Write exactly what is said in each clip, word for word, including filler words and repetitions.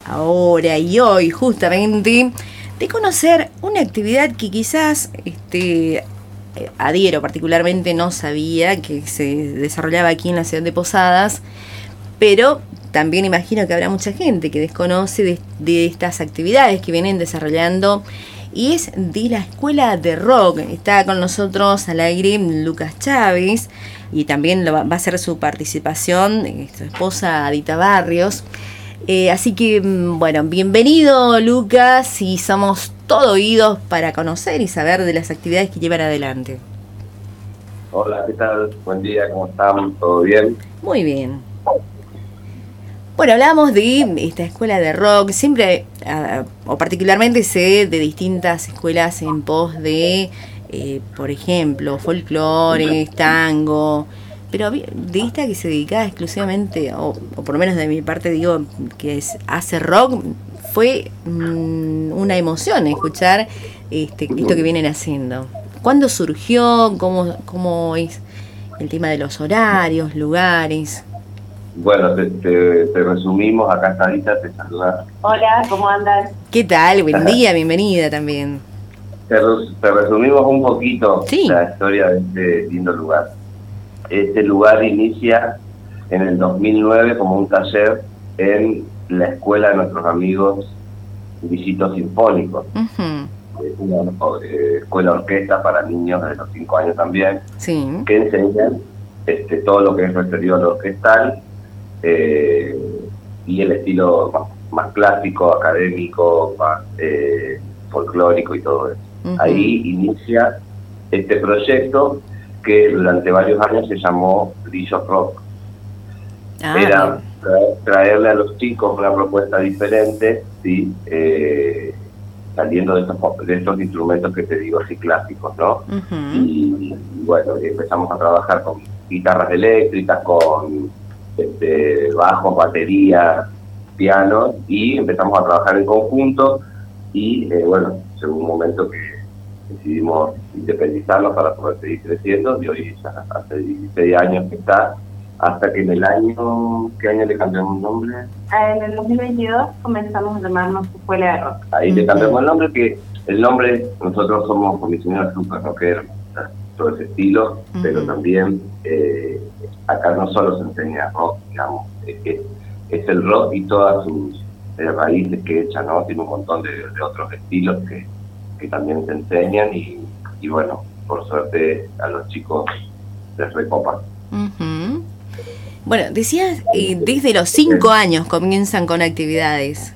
ahora y hoy justamente de conocer una actividad que quizás este, adhiero particularmente no sabía que se desarrollaba aquí en la ciudad de Posadas, pero también imagino que habrá mucha gente que desconoce de, de estas actividades que vienen desarrollando, y es de la Escuela de Rock. Está con nosotros al aire Lucas Chávez, y también lo va, va a hacer su participación eh, su esposa Adita Barrios. Eh, así que, bueno, bienvenido Lucas, y somos todo oídos para conocer y saber de las actividades que llevan adelante. Hola, ¿qué tal? Buen día, ¿cómo están? ¿Todo bien? Muy bien. Bueno, hablamos de esta escuela de rock, siempre, uh, o particularmente sé de distintas escuelas en pos de, eh, por ejemplo, folclore, tango, pero de esta que se dedica exclusivamente, o, o por lo menos de mi parte digo, que es, hace rock, fue mmm, una emoción escuchar este, esto que vienen haciendo. ¿Cuándo surgió? ¿Cómo, cómo es el tema de los horarios, lugares? Bueno, te, te, te resumimos, acá está Adita, te saluda. Hola, ¿cómo andas? ¿Qué tal? Buen día, bienvenida también. Te, te resumimos un poquito sí. la historia de este lindo lugar. Este lugar inicia en el dos mil nueve como un taller en la escuela de nuestros amigos Visitos Sinfónicos. Uh-huh. Es una eh, escuela orquesta para niños de los cinco años también, sí. que enseñan este, todo lo que es referido a lo orquestal, Eh, y el estilo más, más clásico, académico, más eh, folclórico y todo eso. Uh-huh. Ahí inicia este proyecto que durante varios años se llamó Brillos Rock. Ah, Era traer, traerle a los chicos una propuesta diferente, ¿sí? eh, saliendo de estos, de estos instrumentos que te digo así clásicos, ¿no? Uh-huh. Y, y bueno, empezamos a trabajar con guitarras eléctricas, con Este, bajos, batería, piano, y empezamos a trabajar en conjunto y eh, bueno, llegó un momento que decidimos independizarnos para poder seguir creciendo, y hoy ya hace dieciséis años que está, hasta que en el año, ¿qué año le cambiamos el nombre? En el dos mil veintidós comenzamos a llamarnos Escuela de Rock. Ahí le cambiamos el nombre, que el nombre, nosotros somos comisioneros super rockeros, todo ese estilo, uh-huh. pero también eh, acá no solo se enseña rock, digamos, es, es, es el rock y todas sus eh, raíces que echa, ¿no? Tiene un montón de, de otros estilos que, que también se enseñan, y, y bueno, por suerte a los chicos les recopan. Uh-huh. Bueno, decías, eh, desde los cinco años comienzan con actividades.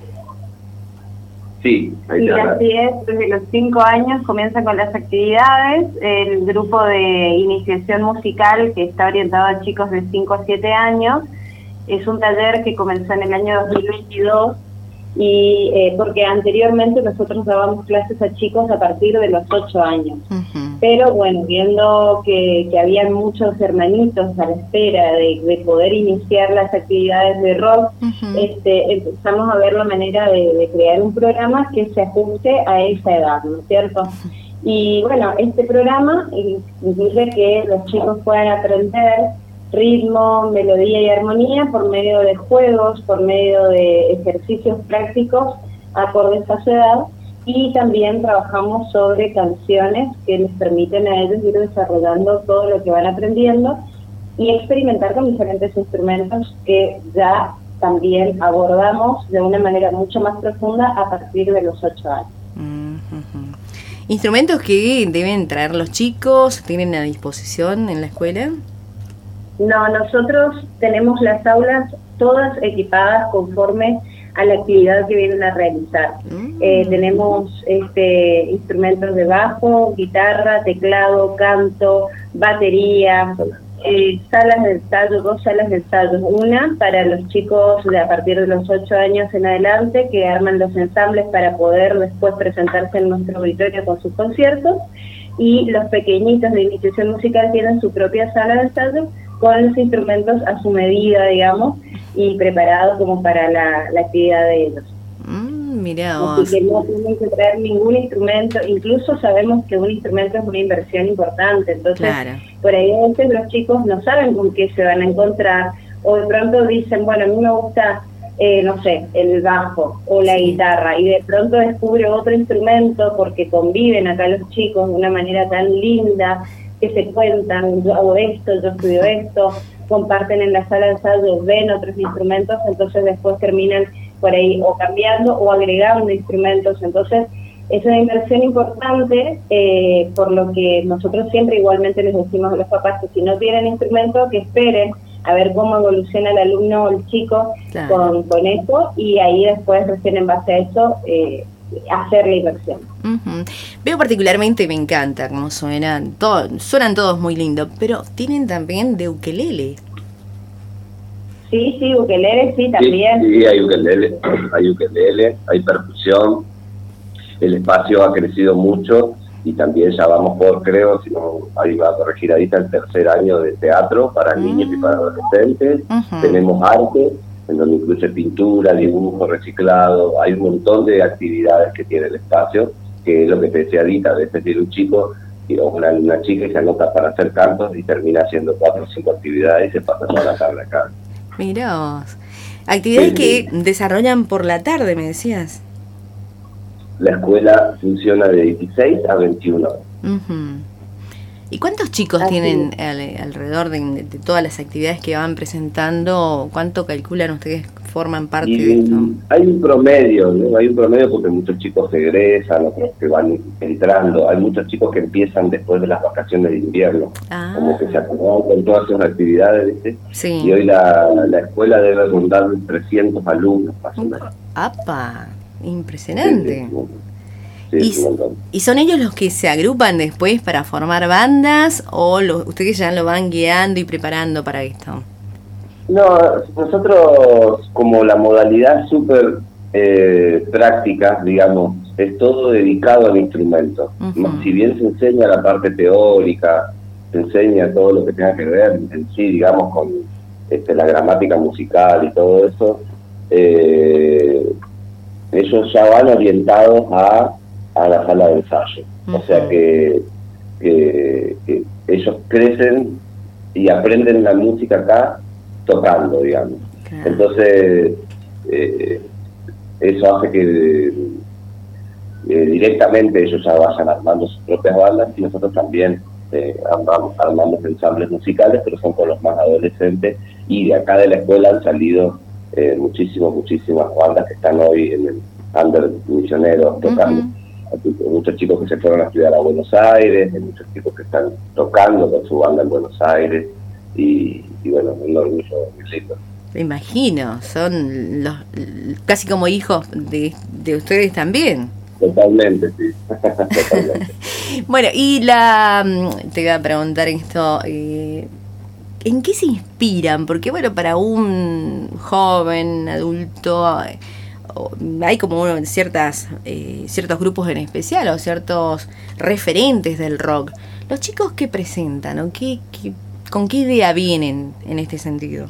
Sí, sí, así es, desde los cinco años comienzan con las actividades. El grupo de iniciación musical, que está orientado a chicos de cinco a siete años, es un taller que comenzó en el año dos mil veintidós, y eh, porque anteriormente nosotros dábamos clases a chicos a partir de los ocho años. Uh-huh. Pero bueno, viendo que, que habían muchos hermanitos a la espera de, de poder iniciar las actividades de rock, uh-huh. este, empezamos a ver la manera de, de crear un programa que se ajuste a esa edad, ¿no es cierto? Uh-huh. Y bueno, este programa incluye que los chicos puedan aprender ritmo, melodía y armonía por medio de juegos, por medio de ejercicios prácticos acordes a su edad, y también trabajamos sobre canciones que les permiten a ellos ir desarrollando todo lo que van aprendiendo y experimentar con diferentes instrumentos que ya también abordamos de una manera mucho más profunda a partir de los ocho años. Uh-huh. ¿Instrumentos que deben traer los chicos, tienen a disposición en la escuela? No, nosotros tenemos las aulas todas equipadas conforme a la actividad que vienen a realizar. Mm. Eh, tenemos este, instrumentos de bajo, guitarra, teclado, canto, batería, eh, salas de ensayo, dos salas de ensayo. Una para los chicos de a partir de los ocho años en adelante, que arman los ensambles para poder después presentarse en nuestro auditorio con sus conciertos, y los pequeñitos de iniciación musical tienen su propia sala de ensayo con los instrumentos a su medida, digamos, y preparados como para la, la actividad de ellos. Mm, mirá vos. Así que no tienen que traer ningún instrumento, incluso sabemos que un instrumento es una inversión importante, entonces claro. Por ahí a veces los chicos no saben con qué se van a encontrar, o de pronto dicen, bueno, a mí me gusta eh, no sé, el bajo o la guitarra, y de pronto descubre otro instrumento porque conviven acá los chicos de una manera tan linda, que se cuentan, yo hago esto, yo estudio esto, comparten en la sala de ensayo, ven otros instrumentos, entonces después terminan por ahí o cambiando o agregando instrumentos. Entonces es una inversión importante, eh, por lo que nosotros siempre igualmente les decimos a los papás que si no tienen instrumentos, que esperen a ver cómo evoluciona el alumno o el chico, claro, con, con eso, y ahí después recién en base a eso eh, hacer la inversión. Uh-huh. Veo particularmente, me encanta cómo suenan, todo, suenan todos muy lindos, pero tienen también de ukelele. Sí, sí, ukelele, sí, también. Sí, sí, hay ukelele, hay ukelele, hay percusión, el espacio ha crecido mucho y también ya vamos por, creo, si no, ahí va a corregir ahorita, el tercer año de teatro para uh-huh. niños y para adolescentes. Uh-huh. Tenemos arte, en donde incluye pintura, dibujo, reciclado, hay un montón de actividades que tiene el espacio, que es lo que te decía ahorita, a veces tiene un chico o una, una chica y se anota para hacer cantos y termina haciendo cuatro o cinco actividades y se pasa toda la tarde acá. Mirá vos. Actividades sí, que sí. desarrollan por la tarde, me decías. La escuela funciona de dieciséis a veintiuna horas. Uh-huh. ¿Y cuántos chicos Así tienen al, alrededor de, de todas las actividades que van presentando? ¿Cuánto calculan ustedes forman parte y de esto? Hay un promedio, ¿no? Hay un promedio porque muchos chicos se egresan, otros que van entrando. Hay muchos chicos que empiezan después de las vacaciones de invierno, ah. como que se acomodan con todas sus actividades, ¿viste? Sí. Y hoy la, la escuela debe rondar trescientos alumnos, más o menos. ¡Apa! Impresionante. Sí, sí, sí. ¿Y, ¿Y son ellos los que se agrupan después para formar bandas o los, ustedes ya lo van guiando y preparando para esto? No, nosotros como la modalidad súper eh, práctica, digamos, es todo dedicado al instrumento. Uh-huh. Si bien se enseña la parte teórica, se enseña todo lo que tenga que ver en sí, digamos, con este, la gramática musical y todo eso, eh, ellos ya van orientados a, a la sala de ensayo. Uh-huh. O sea que, que, que ellos crecen y aprenden la música acá tocando, digamos. Claro. Entonces, eh, eso hace que eh, directamente ellos ya vayan armando sus propias bandas y nosotros también eh, armamos, armamos ensambles musicales, pero son con los más adolescentes, y de acá de la escuela han salido Eh, muchísimas, muchísimas bandas que están hoy en el under misioneros tocando. Uh-huh. Hay muchos chicos que se fueron a estudiar a Buenos Aires, hay muchos chicos que están tocando con su banda en Buenos Aires, y, y bueno, un orgullo muy lindo. Me imagino, son los casi como hijos de, de ustedes también. Totalmente, sí. Totalmente. Bueno, y la te iba a preguntar esto, eh, ¿en qué se inspiran? Porque bueno, para un joven, adulto, hay como ciertas eh, ciertos grupos en especial o ciertos referentes del rock. ¿Los chicos qué presentan o qué, qué, con qué idea vienen en este sentido?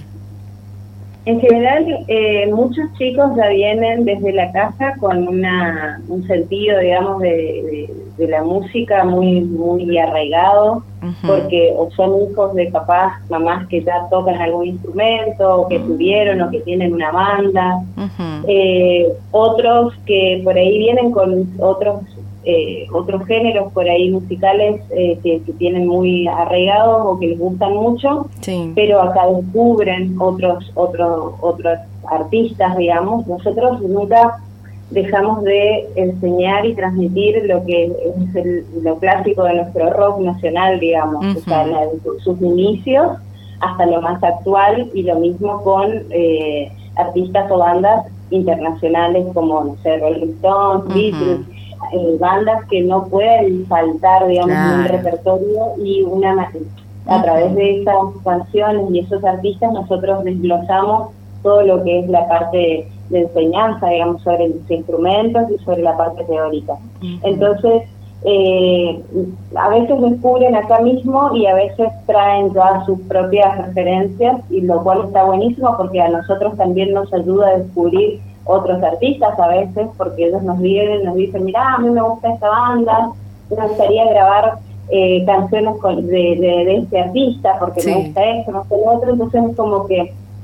En general, eh, muchos chicos ya vienen desde la casa con una un sentido, digamos, de, de, de la música muy muy arraigado, uh-huh. porque o son hijos de papás, mamás que ya tocan algún instrumento, o que uh-huh. tuvieron, o que tienen una banda. Uh-huh. Eh, otros que por ahí vienen con otros eh, otros géneros por ahí musicales eh, que, que tienen muy arraigados o que les gustan mucho, sí. pero acá descubren otros otros otros artistas, digamos. Nosotros nunca dejamos de enseñar y transmitir lo que es el, lo clásico de nuestro rock nacional, digamos, uh-huh. o sea, la, sus inicios hasta lo más actual, y lo mismo con eh, artistas o bandas internacionales como, no sé, Rolling Stones, uh-huh. Beatles, eh, bandas que no pueden faltar, digamos, claro. en un repertorio, y una a uh-huh. través de esas canciones y esos artistas nosotros desglosamos todo lo que es la parte de enseñanza, digamos, sobre los instrumentos y sobre la parte teórica. Uh-huh. Entonces, eh, a veces descubren acá mismo y a veces traen ya sus propias referencias, y lo cual está buenísimo porque a nosotros también nos ayuda a descubrir otros artistas a veces, porque ellos nos vienen, nos dicen, mirá, a mí me gusta esta banda, me gustaría grabar eh, canciones con, de, de, de este artista porque sí. me gusta esto, me gusta lo otro. Entonces es como que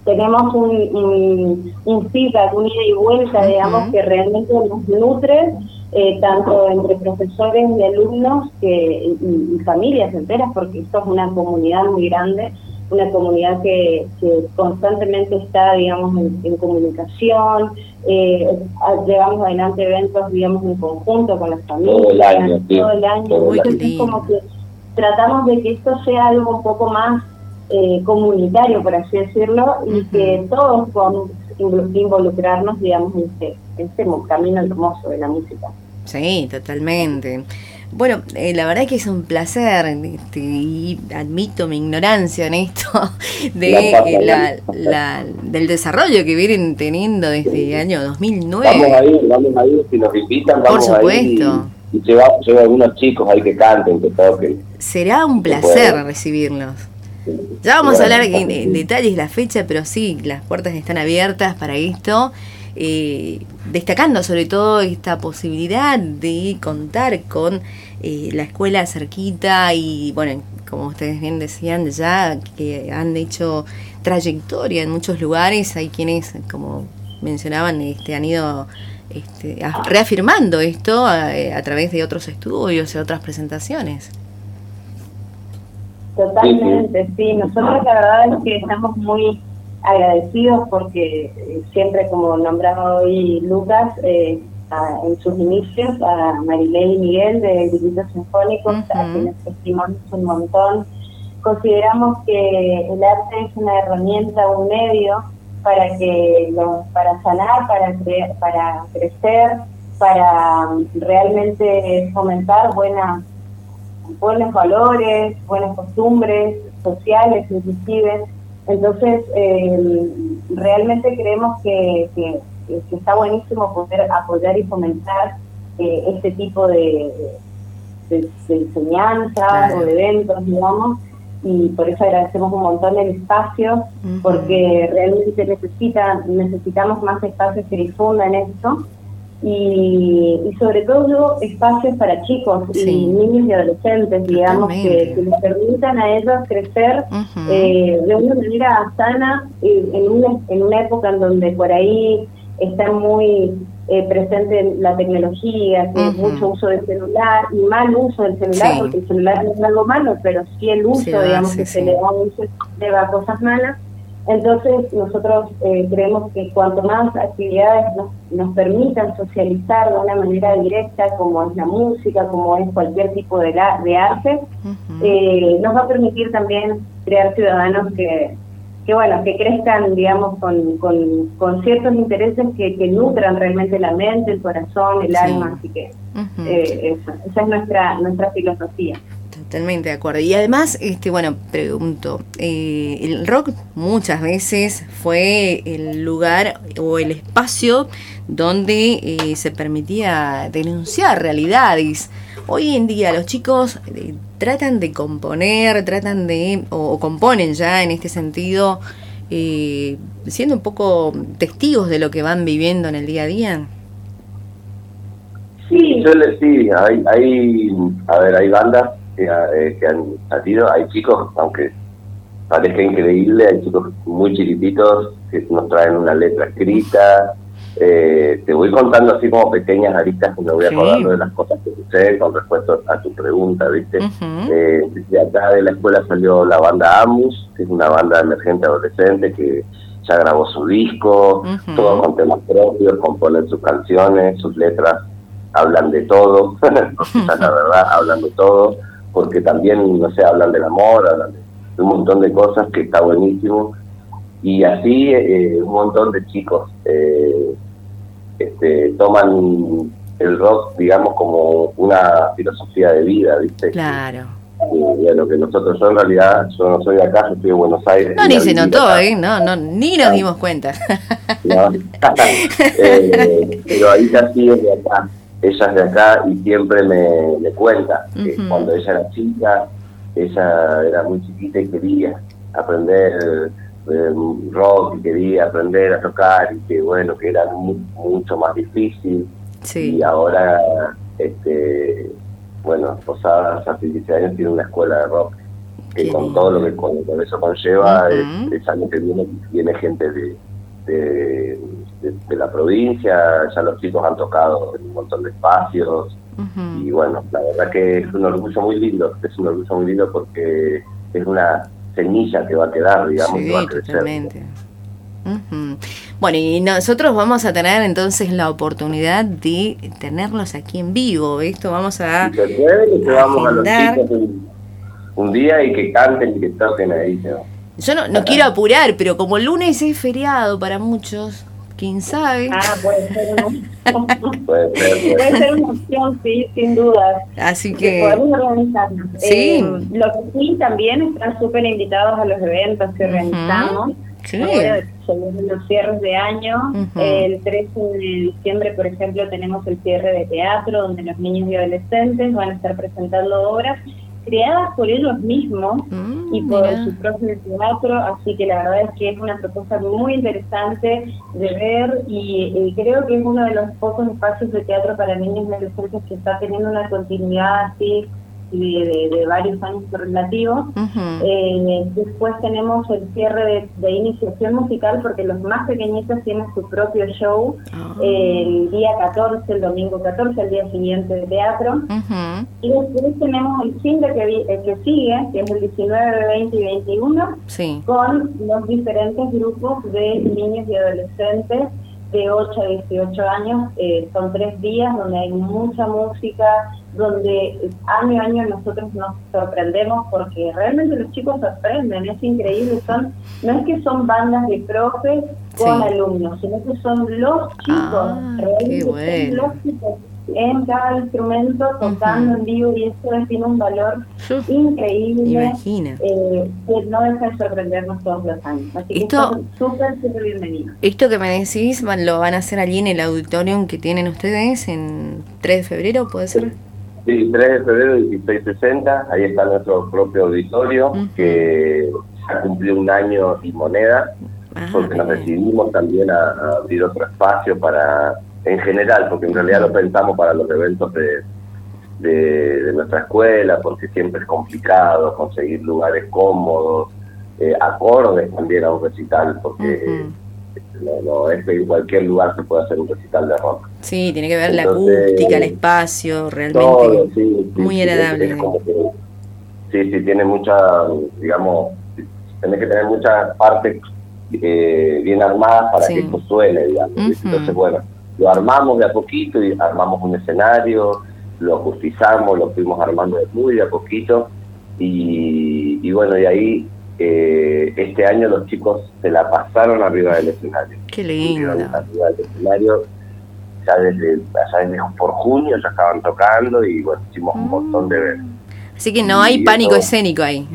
tenemos un, un, un feedback, un ida y vuelta, uh-huh. digamos, que realmente nos nutre, eh, tanto entre profesores y alumnos que y, y familias enteras, porque esto es una comunidad muy grande, una comunidad que, que constantemente está, digamos, en, en comunicación, eh, llevamos adelante eventos, digamos, en conjunto con las familias, todo el año, todo el año. Todo Entonces es como que tratamos de que esto sea algo un poco más eh, comunitario, por así decirlo, y uh-huh. que todos podamos involucrarnos, digamos, en este, en este camino hermoso de la música. Sí, totalmente. Bueno, eh, la verdad que es un placer, este, y admito mi ignorancia en esto, de eh, la, la, del desarrollo que vienen teniendo desde el año dos mil nueve. Vamos a ir, vamos a ir, si nos invitan, vamos Por supuesto. a ir y, y lleva, lleva algunos chicos ahí que canten, que toquen. Será un placer recibirlos. Ya vamos a hablar en, en detalles la fecha, pero sí, las puertas están abiertas para esto. Eh, destacando sobre todo esta posibilidad de contar con eh, la escuela cerquita y, bueno, como ustedes bien decían, ya que han hecho trayectoria en muchos lugares, hay quienes, como mencionaban, este, han ido este, reafirmando esto a, a través de otros estudios y otras presentaciones. Totalmente, sí. Nosotros la verdad es que estamos muy agradecidos porque eh, siempre, como nombraba hoy Lucas, eh, a, en sus inicios, a Marilei y Miguel de Gritos Sinfónicos, uh-huh. a quienes estimamos un montón. Consideramos que el arte es una herramienta, un medio para que lo, para sanar, para, cre- para crecer, para realmente fomentar buenas, buenos valores, buenas costumbres sociales inclusive. Entonces, eh, realmente creemos que, que, que está buenísimo poder apoyar y fomentar eh, este tipo de, de, de enseñanzas claro. o de eventos, digamos, y por eso agradecemos un montón el espacio, uh-huh. porque realmente necesita, necesitamos más espacios que difundan esto, y, y sobre todo espacios para chicos sí. y niños y adolescentes, digamos, que, que les permitan a ellos crecer uh-huh. eh, de una manera sana, eh, en, una, en una época en donde por ahí está muy eh, presente la tecnología, que uh-huh. es mucho uso del celular, y mal uso del celular, sí. porque el celular no es algo malo, pero sí el uso, sí, digamos, sí, que sí. se le da un uso, lleva a cosas malas. Entonces nosotros eh, creemos que cuanto más actividades nos, nos permitan socializar de una manera directa, como es la música, como es cualquier tipo de, la, de arte, uh-huh. eh, nos va a permitir también crear ciudadanos que, que bueno, que crezcan, digamos, con, con, con ciertos intereses que, que nutran realmente la mente, el corazón, el sí. alma, así que uh-huh. eh, esa, esa es nuestra, nuestra filosofía. Totalmente de acuerdo. Y además, este, bueno, pregunto, eh, el rock muchas veces fue el lugar o el espacio donde eh, se permitía denunciar realidades. Hoy en día los chicos eh, tratan de componer, tratan de, o, o componen ya en este sentido, eh, siendo un poco testigos de lo que van viviendo en el día a día. Sí, yo le sí, hay, hay, a ver, hay bandas que, eh, que han salido, hay chicos, aunque parezca increíble, hay chicos muy chiquititos que nos traen una letra escrita. Eh, te voy contando así como pequeñas aristas que me voy sí. acordando de las cosas que suceden con respecto a tu pregunta, ¿viste? Uh-huh. Eh, de acá de la escuela salió la banda Amus, que es una banda emergente adolescente que ya grabó su disco, uh-huh. todos con temas propios, componen sus canciones, sus letras hablan de todo, uh-huh. la verdad, hablan de todo, porque también, no sé, hablan del amor, hablan de, de un montón de cosas que está buenísimo. Y así eh, un montón de chicos eh, este, toman el rock, digamos, como una filosofía de vida, ¿viste? Claro. Y, bueno, que nosotros, yo en realidad, yo no soy de acá, yo estoy de Buenos Aires. No, ni se notó, acá. ¿eh? No, no, ni nos dimos cuenta. No. eh, pero ahí sí es de acá, ella es de acá y siempre me, me cuenta que uh-huh. cuando ella era chica, ella era muy chiquita y quería aprender Eh, rock y quería aprender a tocar y que bueno, que era muy, mucho más difícil sí. y ahora este bueno, Posadas hace dieciséis años tiene una escuela de rock que con todo lo que con, con eso conlleva, uh-huh. es, es año que viene, viene gente de, de, de, de la provincia, ya los chicos han tocado en un montón de espacios, uh-huh. y bueno, la verdad que es un orgullo muy lindo, es un orgullo muy lindo porque es una semilla que va a quedar, digamos, sí, que va a crecer. Totalmente. Uh-huh. Bueno, y nosotros vamos a tener entonces la oportunidad de tenerlos aquí en vivo. Esto vamos a. Si se puede, que vamos a los chicos un, un día y que canten y que toquen ahí, ¿no? Yo no, no quiero apurar, pero como el lunes es feriado para muchos, quién sabe. Ah, puede ser una, puede ser, puede ser una opción, sí, sin duda. Así que. Podemos organizarnos. Sí. Eh, lo que sí, también están súper invitados a los eventos que organizamos. Uh-huh. Sí. Ahora son los cierres de año. Uh-huh. El trece de diciembre, por ejemplo, tenemos el cierre de teatro, donde los niños y adolescentes van a estar presentando obras creadas por ellos mismos mm, y por yeah. su propio teatro, así que la verdad es que es una propuesta muy interesante de ver y, y creo que es uno de los pocos espacios de teatro para niños y adolescentes que está teniendo una continuidad así de, de, de varios años relativos. Uh-huh. Eh, después tenemos el cierre de, de iniciación musical porque los más pequeñitos tienen su propio show uh-huh. el día catorce, el domingo catorce, el día siguiente de teatro. Uh-huh. Y después tenemos el fin de que, vi, el que sigue, que es el diecinueve, veinte y veintiuno, sí. con los diferentes grupos de niños y adolescentes de ocho a dieciocho años. Eh, son tres días donde hay mucha música, donde año a año nosotros nos sorprendemos porque realmente los chicos sorprenden, es increíble, son no es que son bandas de profes con sí. alumnos, sino que son los chicos, ah, realmente bueno. son los chicos en cada instrumento tocando uh-huh. en vivo y eso tiene un valor uh, increíble imagina. Eh, que no deja de sorprendernos todos los años, así esto, que son súper, súper bienvenidos. Esto que me decís lo van a hacer allí en el auditorium que tienen ustedes en tres de febrero, ¿puede ser? Sí, tres de febrero, dieciséis sesenta, ahí está nuestro propio auditorio, uh-huh. que ha cumplido un año y moneda, ah, porque nos decidimos también a, a abrir otro espacio para, en general, porque en realidad uh-huh. lo pensamos para los eventos de, de, de nuestra escuela, porque siempre es complicado conseguir lugares cómodos, eh, acordes también a un recital, porque uh-huh. no, no es que en cualquier lugar se puede hacer un recital de rock. Sí, tiene que ver entonces, la acústica, el espacio, realmente todo, sí, sí, muy sí, agradable. Es, es como que, sí, sí, tiene mucha, digamos, tiene que tener muchas partes eh, bien armadas para sí. que esto suene, digamos. Uh-huh. Entonces, bueno, lo armamos de a poquito y armamos un escenario, lo acustizamos, lo fuimos armando de muy de a poquito y, y bueno, y ahí eh, este año los chicos se la pasaron arriba del escenario. Qué lindo. Arriba del escenario. Ya desde, ya desde por junio ya estaban tocando y bueno, hicimos un montón de veces. Así que no hay y pánico eso, escénico ahí.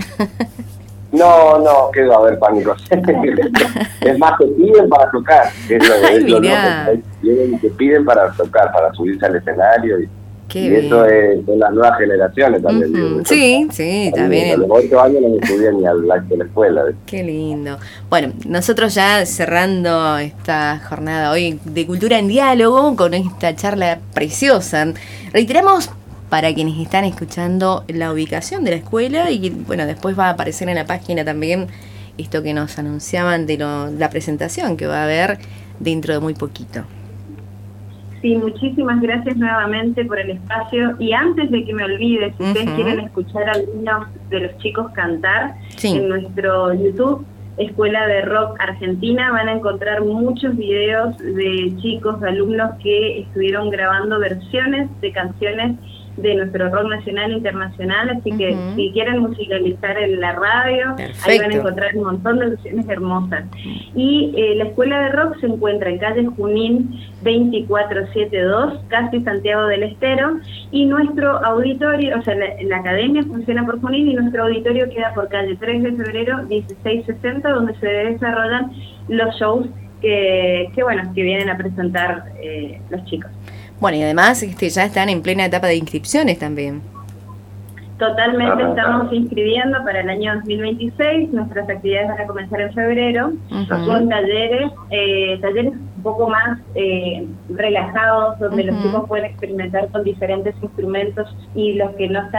No, no, que va a haber pánico escénico. Es más, te piden para tocar. Es lo, es lo que te piden para tocar, para subirse al escenario. Y, Qué y bien. eso es de las nuevas generaciones también. Uh-huh. Digo, sí, sí, también. A los ocho años no me subía ni al acto de la escuela. Qué lindo. Bueno, nosotros ya cerrando esta jornada hoy de Cultura en Diálogo con esta charla preciosa, reiteramos para quienes están escuchando la ubicación de la escuela y bueno, después va a aparecer en la página también esto que nos anunciaban de lo, la presentación que va a haber dentro de muy poquito. Sí, muchísimas gracias nuevamente por el espacio. Y antes de que me olvide, si uh-huh. ustedes quieren escuchar a algunos de los chicos cantar, sí. en nuestro YouTube, Escuela de Rock Argentina, van a encontrar muchos videos de chicos, de alumnos que estuvieron grabando versiones de canciones de nuestro rock nacional e internacional, así que uh-huh. si quieren musicalizar en la radio, perfecto. Ahí van a encontrar un montón de versiones hermosas. Y eh, la Escuela de Rock se encuentra en calle Junín veinticuatro setenta y dos, casi Santiago del Estero, y nuestro auditorio, o sea, la, la academia funciona por Junín y nuestro auditorio queda por calle tres de febrero dieciséis sesenta, donde se desarrollan los shows que, que bueno, que vienen a presentar eh, los chicos. Bueno, y además este, ya están en plena etapa de inscripciones también. Totalmente, estamos inscribiendo para el año dos mil veintiséis, nuestras actividades van a comenzar en febrero, uh-huh. con talleres, eh, talleres un poco más eh, relajados, donde uh-huh. los chicos pueden experimentar con diferentes instrumentos y los que no están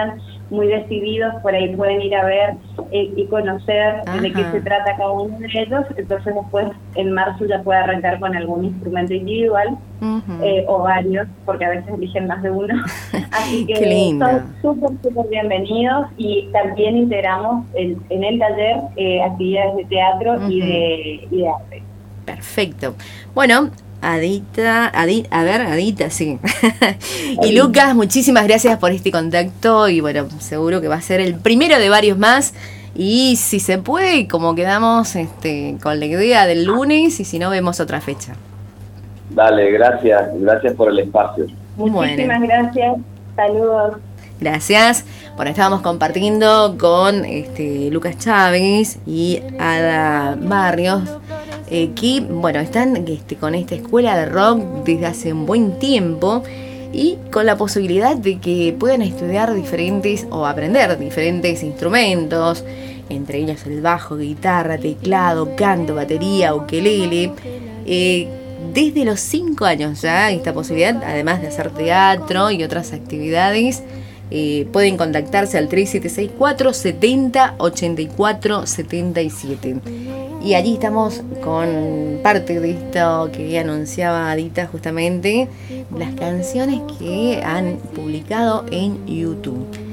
muy decididos, por ahí pueden ir a ver eh, y conocer Ajá. de qué se trata cada uno de ellos, entonces después en marzo ya puede arrancar con algún instrumento individual uh-huh. eh, o varios, porque a veces eligen más de uno, así que son súper, súper bienvenidos, y también integramos el, en el taller eh, actividades de teatro uh-huh. y, de, y de arte. Perfecto. Bueno, Adita, Adi, a ver, Adita, sí. Y Lucas, muchísimas gracias por este contacto y bueno, seguro que va a ser el primero de varios más. Y si se puede, como quedamos este, con la idea del lunes, y si no, vemos otra fecha. Dale, gracias, gracias por el espacio. Muchísimas bueno. gracias, saludos. Gracias. Bueno, estábamos compartiendo con este, Lucas Chávez y Ada Barrios, eh, que bueno, están este, con esta escuela de rock desde hace un buen tiempo y con la posibilidad de que puedan estudiar diferentes o aprender diferentes instrumentos, entre ellos el bajo, guitarra, teclado, canto, batería, ukelele. Eh, desde los cinco años ya esta posibilidad, además de hacer teatro y otras actividades. Eh, pueden contactarse al tres siete seis cuatro setenta ochenta y cuatro setenta y siete. Y allí estamos con parte de esto que anunciaba Adita, justamente las canciones que han publicado en YouTube.